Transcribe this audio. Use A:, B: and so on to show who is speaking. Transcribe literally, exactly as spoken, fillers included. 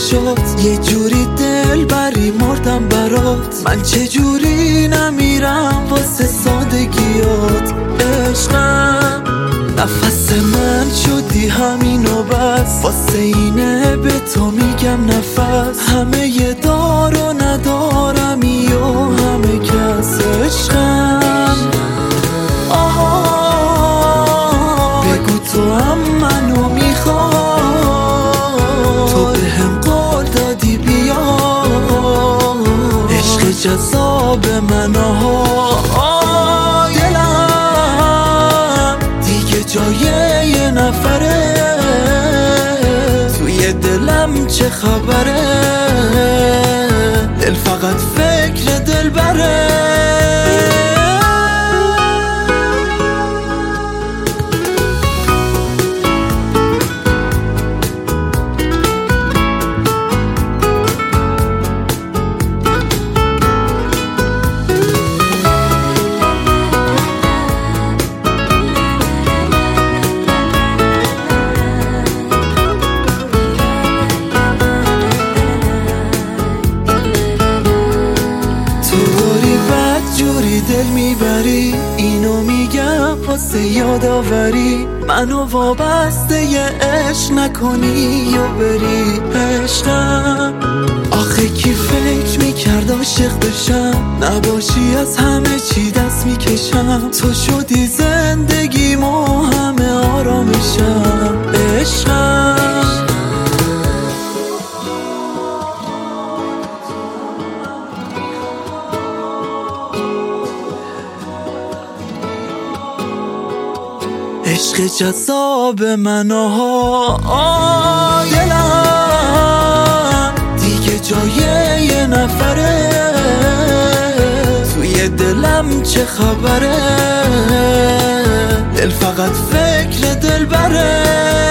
A: چشات، یه جوری دل بری مردم برات. من چه جوری نمیرم واسه سادگیات. عشقم نفس من شدی همین و بس، واسه اینه به تو میگم نفس. همه یه دار و ندارمی و همه کس. عشقم آها بگو تو هم منو میخوای، تو به هم قول دادی بیا. عشق جذاب من آها، دلم دیگه جای یه نفره. توی دلم چه خبره، دل فقط فکر دل بره. دل میبری اینو میگم واسه یادآوری، منو وابسته یه عشق نکنی یا بری. عشقم آخه کی فکر میکرد عاشق بشم، نباشی از همه چی دست میکشم. تو شدی زندگیم و همه آرامشم. عشقم عشق جذاب من آها، دلم دیگه جای یه نفره. توی دلم چه خبره، دل فقط فکر دل بره.